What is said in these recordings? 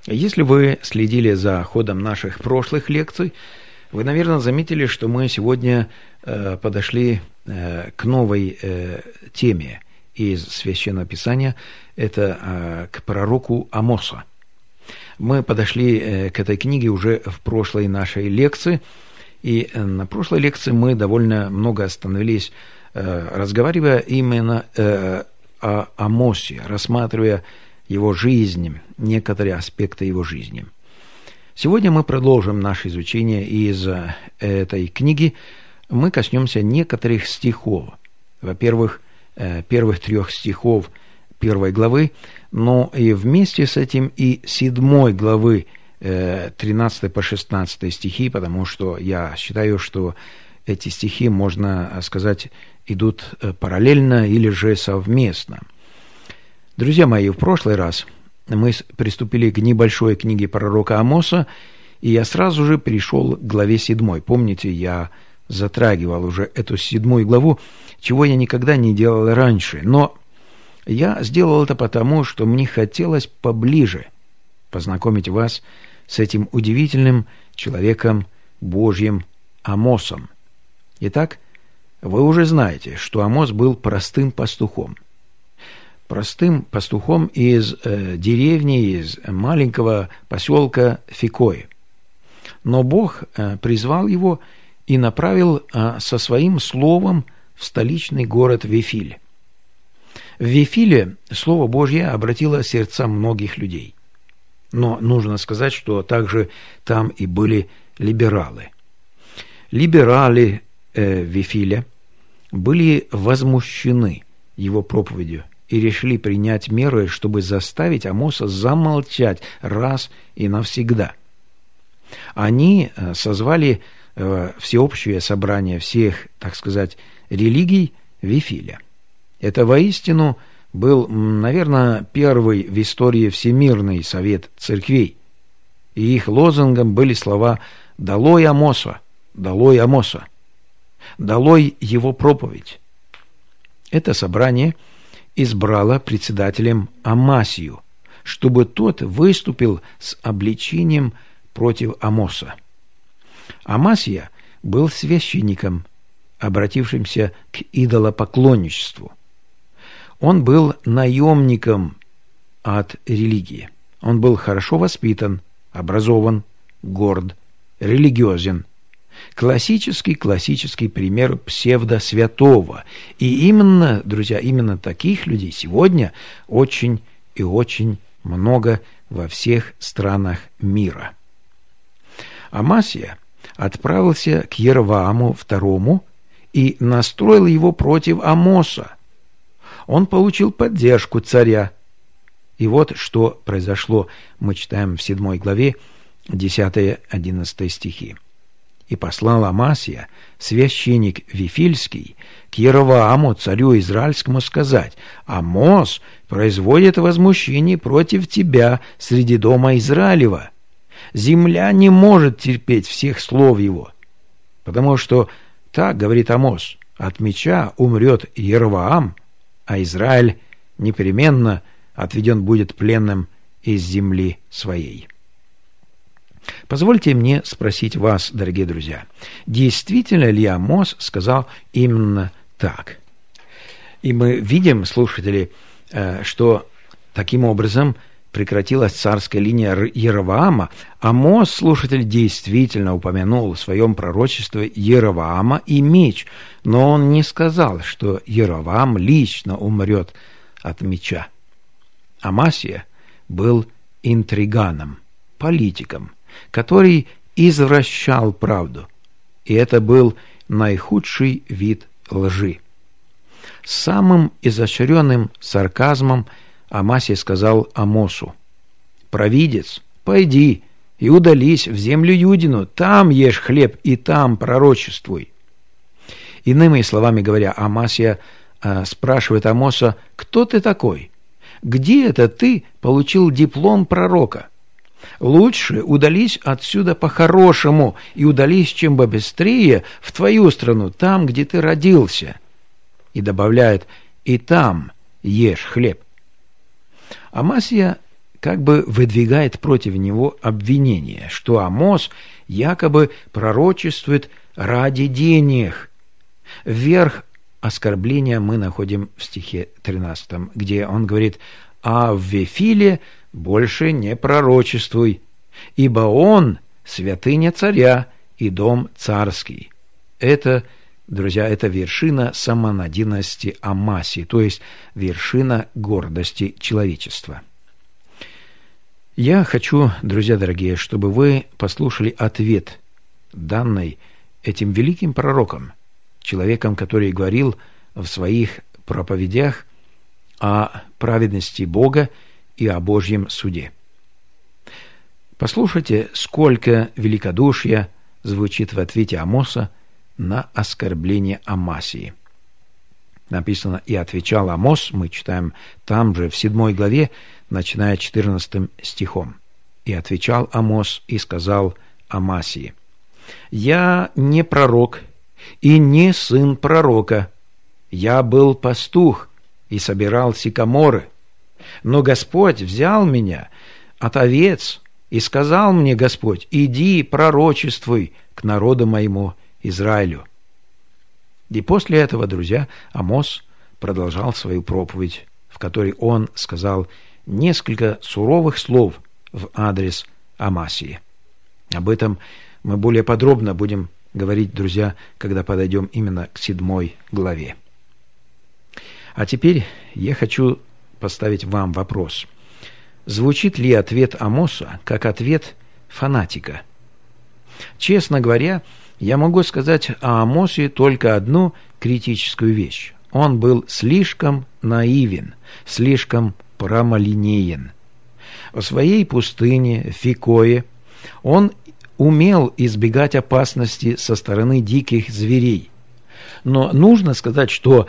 Если вы следили за ходом наших прошлых лекций, вы, наверное, заметили, что мы сегодня подошли к новой теме из Священного Писания, это к пророку Амоса. Мы подошли к этой книге уже в прошлой нашей лекции, и на прошлой лекции мы довольно много остановились, разговаривая именно о Амосе, рассматривая его жизнь, некоторые аспекты его жизни. Сегодня мы продолжим наше изучение из этой книги. Мы коснемся некоторых стихов. Во-первых, первых 3 стихов 1 главы, но и вместе с этим и 7 главы 13 по 16 стихи, потому что я считаю, что эти стихи, можно сказать, идут параллельно или же совместно. Друзья мои, в прошлый раз мы приступили к небольшой книге пророка Амоса, и я сразу же перешел к главе 7. Помните, я затрагивал уже эту 7 главу, чего я никогда не делал раньше. Но я сделал это потому, что мне хотелось поближе познакомить вас с этим удивительным человеком Божьим Амосом. Итак, вы уже знаете, что Амос был простым пастухом. Простым пастухом из деревни, из маленького поселка Фикои. Но Бог призвал его и направил со своим словом в столичный город Вифиль. В Вифиле Слово Божье обратило сердца многих людей. Но нужно сказать, что также там и были либералы. Либералы Вифиля были возмущены его проповедью и решили принять меры, чтобы заставить Амоса замолчать раз и навсегда. Они созвали всеобщее собрание всех, так сказать, религий Вифиля. Это воистину был, наверное, первый в истории Всемирный совет церквей. И их лозунгом были слова «Долой Амоса! Долой Амоса! Долой его проповедь!». Это собрание избрало председателем Амасию, чтобы тот выступил с обличением против Амоса. Амасия был священником, обратившимся к идолопоклонничеству. Он был наемником от религии. Он был хорошо воспитан, образован, горд, религиозен. Классический пример псевдосвятого. И именно, друзья, именно таких людей сегодня очень и очень много во всех странах мира. Амасия отправился к Иеровоаму II и настроил его против Амоса. Он получил поддержку царя. И вот что произошло, мы читаем в 7 главе 10-11 стихи. «И послал Амасия, священник Вифильский, к Иеровоаму, царю израильскому, сказать: Амос производит возмущение против тебя среди дома Израилева. Земля не может терпеть всех слов его. Потому что, так говорит Амос, от меча умрет Иеровоам, а Израиль непременно отведен будет пленным из земли своей». Позвольте мне спросить вас, дорогие друзья, действительно ли Амос сказал именно так? И мы видим, слушатели, что таким образом прекратилась царская линия Иеровоама. Амос, слушатель, действительно упомянул в своем пророчестве Иеровоама и меч, но он не сказал, что Иеровоам лично умрет от меча. Амасия был интриганом, политиком, который извращал правду, и это был наихудший вид лжи. С самым изощренным сарказмом Амасия сказал Амосу: «Провидец, пойди и удались в землю Юдину, там ешь хлеб и там пророчествуй». Иными словами говоря, Амасия спрашивает Амоса: «Кто ты такой? Где это ты получил диплом пророка? Лучше удались отсюда по-хорошему и удались чем бы быстрее в твою страну, там, где ты родился». И добавляет: «И там ешь хлеб». Амасия как бы выдвигает против него обвинение, что Амос якобы пророчествует ради денег. Верх оскорбления мы находим в стихе 13, где он говорит: «А в Вифиле больше не пророчествуй, ибо он святыня царя и дом царский». Это, друзья, это вершина самонадеянности Амасии, то есть вершина гордости человечества. Я хочу, друзья дорогие, чтобы вы послушали ответ, данный этим великим пророком, человеком, который говорил в своих проповедях о праведности Бога и о Божьем суде. Послушайте, сколько великодушия звучит в ответе Амоса на оскорбление Амасии. Написано: «И отвечал Амос», мы читаем там же в 7 главе, начиная 14 стихом. «И отвечал Амос и сказал Амасии: я не пророк и не сын пророка. Я был пастух и собирал сикаморы. Но Господь взял меня от овец, и сказал мне Господь: иди, пророчествуй к народу моему Израилю». И после этого, друзья, Амос продолжал свою проповедь, в которой он сказал несколько суровых слов в адрес Амасии. Об этом мы более подробно будем говорить, друзья, когда подойдем именно к 7 главе. А теперь я хочу поставить вам вопрос. Звучит ли ответ Амоса как ответ фанатика? Честно говоря, я могу сказать о Амосе только одну критическую вещь. Он был слишком наивен, слишком прямолинеен. В своей пустыне, Фикое, он умел избегать опасности со стороны диких зверей. Но нужно сказать, что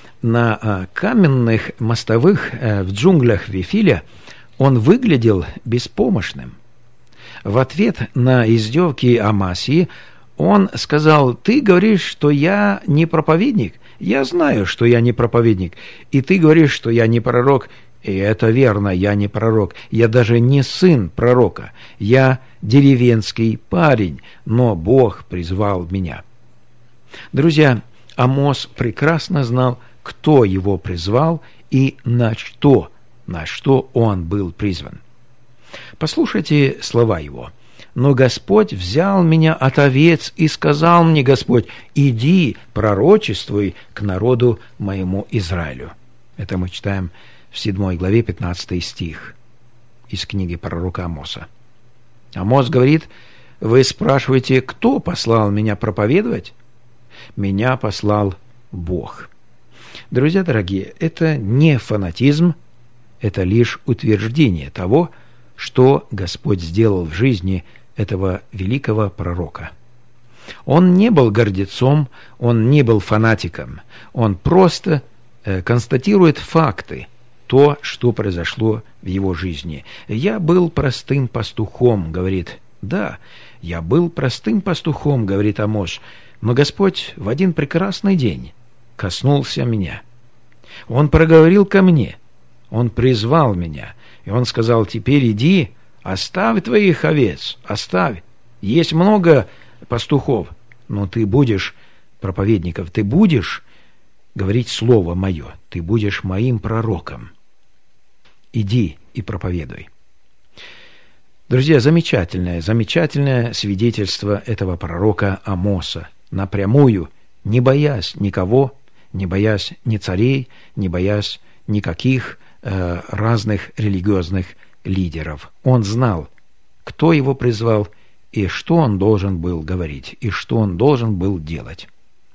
на каменных мостовых в джунглях Вифиля он выглядел беспомощным. В ответ на издевки Амасии он сказал: «Ты говоришь, что я не проповедник? Я знаю, что я не проповедник. И ты говоришь, что я не пророк. И это верно, я не пророк. Я даже не сын пророка. Я деревенский парень, но Бог призвал меня». Друзья, Амос прекрасно знал, кто его призвал и на что он был призван. Послушайте слова его. «Но Господь взял меня от овец, и сказал мне Господь: иди, пророчествуй к народу моему Израилю». Это мы читаем в 7 главе 15 стих из книги пророка Амоса. Амос говорит: вы спрашиваете, кто послал меня проповедовать? Меня послал Бог. Друзья дорогие, это не фанатизм, это лишь утверждение того, что Господь сделал в жизни этого великого пророка. Он не был гордецом, он не был фанатиком, он просто констатирует факты, то, что произошло в его жизни. «Я был простым пастухом», — говорит. Да, я был простым пастухом, говорит Амос, но Господь в один прекрасный день коснулся меня. Он проговорил ко мне, Он призвал меня, и Он сказал: теперь иди, оставь твоих овец, оставь. Есть много пастухов, но ты будешь проповедником, ты будешь говорить слово мое, ты будешь моим пророком. Иди и проповедуй. Друзья, замечательное свидетельство этого пророка Амоса, напрямую, не боясь никого, не боясь ни царей, не боясь никаких разных религиозных лидеров. Он знал, кто его призвал и что он должен был говорить, и что он должен был делать.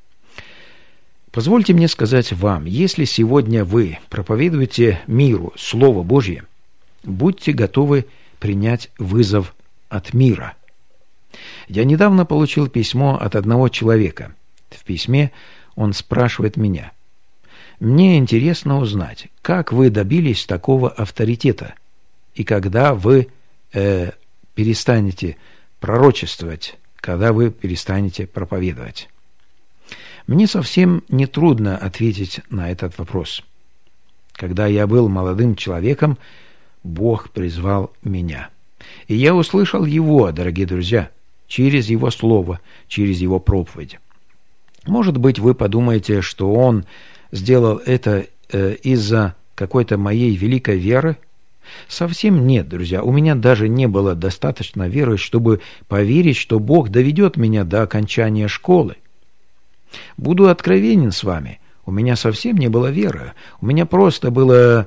Позвольте мне сказать вам, если сегодня вы проповедуете миру Слово Божье, будьте готовы принять вызов от мира. Я недавно получил письмо от одного человека. В письме он спрашивает меня: «Мне интересно узнать, как вы добились такого авторитета, и когда вы перестанете пророчествовать, когда вы перестанете проповедовать». Мне совсем не трудно ответить на этот вопрос. Когда я был молодым человеком, Бог призвал меня. И я услышал Его, дорогие друзья, через Его Слово, через Его проповедь. Может быть, вы подумаете, что Он сделал это из-за какой-то моей великой веры? Совсем нет, друзья. У меня даже не было достаточно веры, чтобы поверить, что Бог доведет меня до окончания школы. Буду откровенен с вами. У меня совсем не было веры. У меня просто было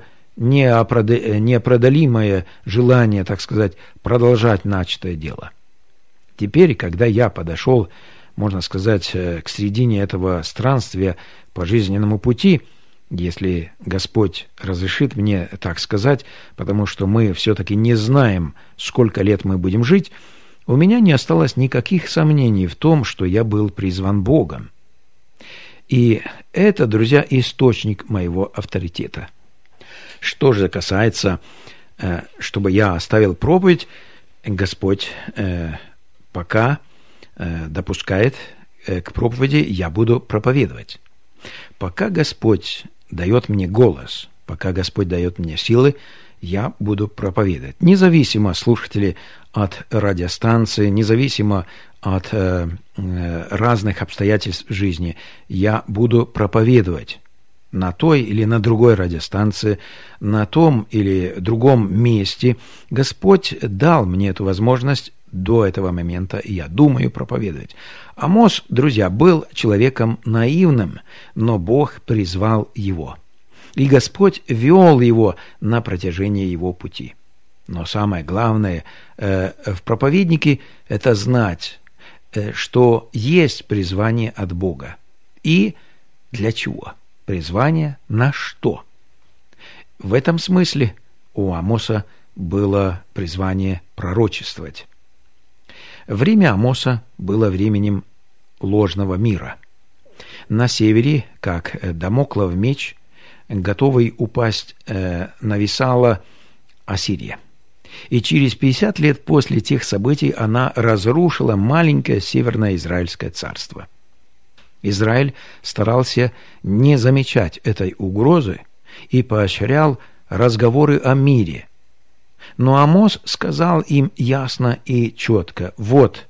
неопреодолимое желание, так сказать, продолжать начатое дело. Теперь, когда я подошел, можно сказать, к середине этого странствия по жизненному пути, если Господь разрешит мне так сказать, потому что мы все-таки не знаем, сколько лет мы будем жить, у меня не осталось никаких сомнений в том, что я был призван Богом. И это, друзья, источник моего авторитета. Что же касается, чтобы я оставил проповедь, Господь пока допускает к проповеди, я буду проповедовать. Пока Господь дает мне голос, пока Господь дает мне силы, я буду проповедовать. Независимо, слушатели, от радиостанции, независимо от разных обстоятельств в жизни, я буду проповедовать на той или на другой радиостанции, на том или другом месте. Господь дал мне эту возможность до этого момента, и я думаю проповедовать. Амос, друзья, был человеком наивным, но Бог призвал его. И Господь вел его на протяжении его пути. Но самое главное в проповеднике – это знать, что есть призвание от Бога. И для чего? Призвание на что? В этом смысле у Амоса было призвание пророчествовать. Время Амоса было временем ложного мира. На севере, как дамоклов меч, готовый упасть, нависала Ассирия. И через 50 лет после тех событий она разрушила маленькое северное Израильское царство. Израиль старался не замечать этой угрозы и поощрял разговоры о мире. Но Амос сказал им ясно и четко: «Вот,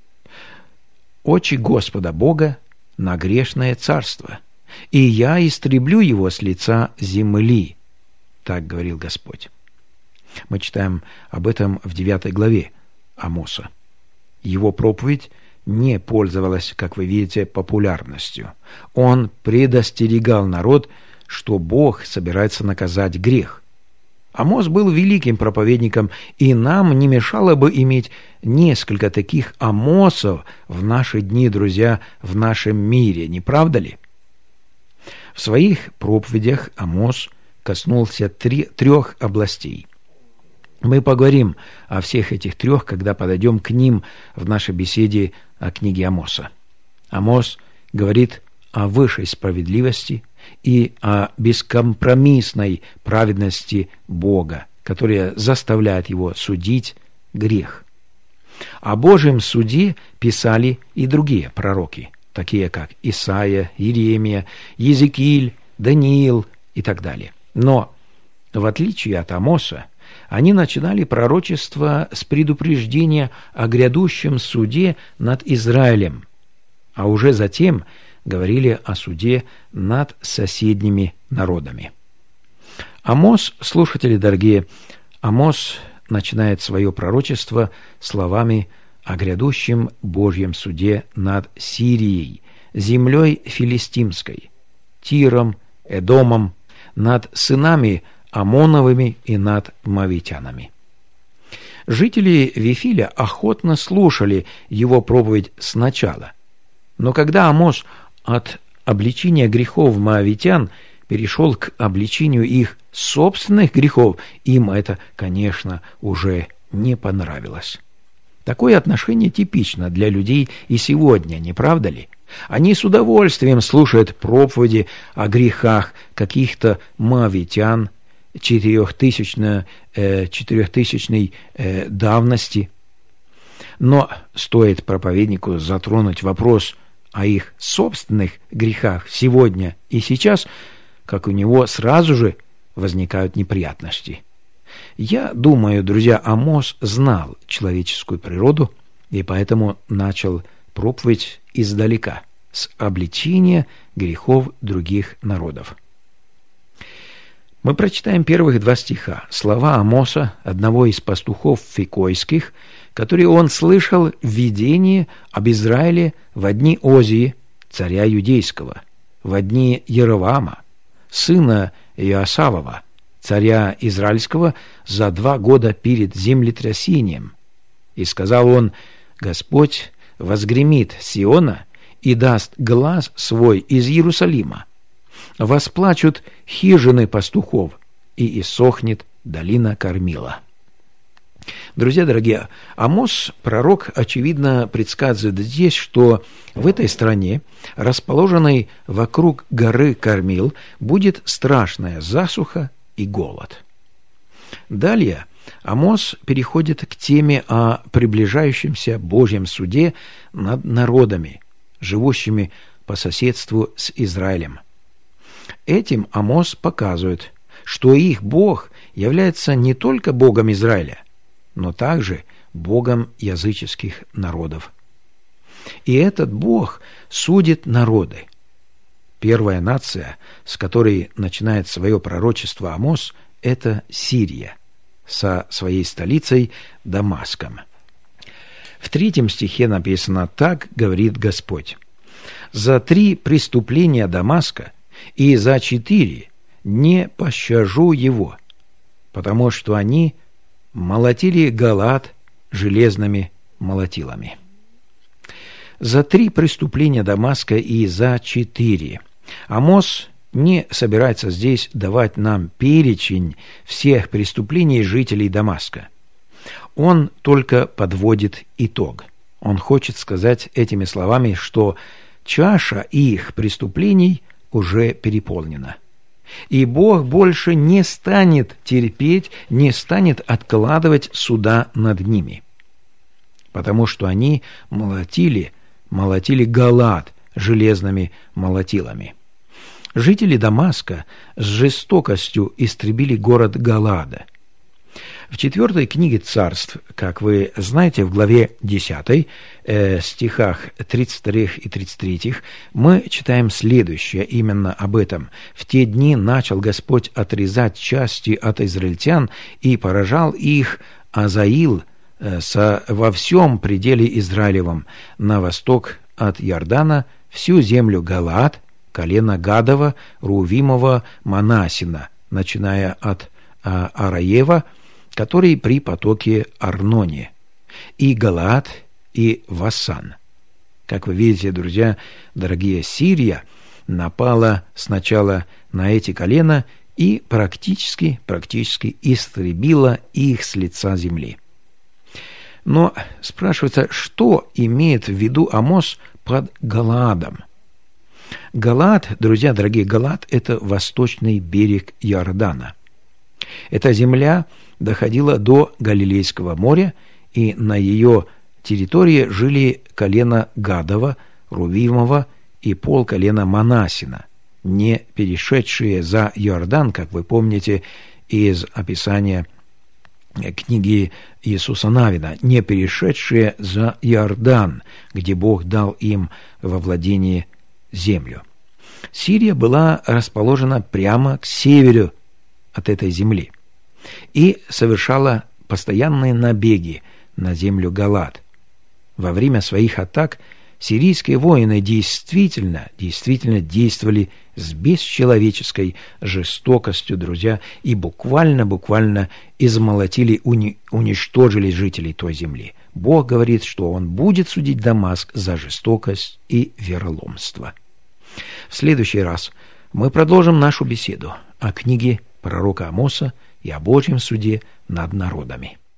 очи Господа Бога на грешное царство, и я истреблю его с лица земли». Так говорил Господь. Мы читаем об этом в 9 главе Амоса. Его проповедь не пользовалась, как вы видите, популярностью. Он предостерегал народ, что Бог собирается наказать грех. Амос был великим проповедником, и нам не мешало бы иметь несколько таких Амосов в наши дни, друзья, в нашем мире, не правда ли? В своих проповедях Амос коснулся трех областей. Мы поговорим о всех этих трех, когда подойдем к ним в нашей беседе о книге Амоса. Амос говорит о высшей справедливости и о бескомпромиссной праведности Бога, которая заставляет его судить грех. О Божьем суде писали и другие пророки, такие как Исаия, Иеремия, Иезекииль, Даниил и так далее. Но, в отличие от Амоса, они начинали пророчество с предупреждения о грядущем суде над Израилем, а уже затем говорили о суде над соседними народами. Амос, слушатели дорогие, Амос начинает свое пророчество словами о грядущем Божьем суде над Сирией, землей филистимской, Тиром, Эдомом, над сынами Амоновыми и над Моавитянами. Жители Вифиля охотно слушали его проповедь сначала, но когда Амос от обличения грехов моавитян перешел к обличению их собственных грехов, им это, конечно, уже не понравилось. Такое отношение типично для людей и сегодня, не правда ли? Они с удовольствием слушают проповеди о грехах каких-то моавитян четырехтысячной давности. Но стоит проповеднику затронуть вопрос о их собственных грехах сегодня и сейчас, как у него сразу же возникают неприятности. Я думаю, друзья, Амос знал человеческую природу и поэтому начал проповедь издалека, с обличения грехов других народов. Мы прочитаем первых 2 стиха, слова Амоса, одного из пастухов фикойских, которые он слышал в видении об Израиле в дни Озии, царя Юдейского, в дни Яровама, сына Иосавова, царя Израильского, за 2 года перед землетрясением. И сказал он: «Господь возгремит Сиона и даст глас свой из Иерусалима. Восплачут хижины пастухов, и иссохнет долина Кормила». Друзья дорогие, Амос, пророк, очевидно, предсказывает здесь, что в этой стране, расположенной вокруг горы Кормил, будет страшная засуха и голод. Далее Амос переходит к теме о приближающемся Божьем суде над народами, живущими по соседству с Израилем. Этим Амос показывает, что их Бог является не только Богом Израиля, но также Богом языческих народов. И этот Бог судит народы. Первая нация, с которой начинает свое пророчество Амос, это Сирия, со своей столицей Дамаском. В 3 стихе написано: «Так говорит Господь: за 3 преступления Дамаска и за 4 не пощажу его, потому что они молотили Галаад железными молотилами». За 3 преступления Дамаска и за 4. Амос не собирается здесь давать нам перечень всех преступлений жителей Дамаска. Он только подводит итог. Он хочет сказать этими словами, что чаша их преступлений уже переполнена. И Бог больше не станет терпеть, не станет откладывать суда над ними. Потому что они молотили Галаад железными молотилами. Жители Дамаска с жестокостью истребили город Галаада. В 4 книге Царств, как вы знаете, в главе 10, стихах 32 и 33, мы читаем следующее именно об этом. «В те дни начал Господь отрезать части от израильтян и поражал их Азаил во всем пределе Израилевом, на восток от Иордана, всю землю Галаад, колено Гадова, Рувимова, Манасина, начиная от Араева, который при потоке Арноне, и Галаад, и Васан». Как вы видите, друзья дорогие, Сирия напала сначала на эти колена и практически истребила их с лица земли. Но спрашивается, что имеет в виду Амос под Галаадом? Галаад, друзья дорогие, Галаад – это восточный берег Иордана. Эта земля доходила до Галилейского моря, и на ее территории жили колено Гадова, Рувимова и полколена Манасина, не перешедшие за Иордан, как вы помните из описания книги Иисуса Навина, не перешедшие за Иордан, где Бог дал им во владение землю. Сирия была расположена прямо к северу от этой земли и совершала постоянные набеги на землю Галаад. Во время своих атак сирийские воины действительно действовали с бесчеловеческой жестокостью, друзья, и буквально измолотили, уничтожили жителей той земли. Бог говорит, что Он будет судить Дамаск за жестокость и вероломство. В следующий раз мы продолжим нашу беседу о книге пророка Амоса и о Божьем суде над народами.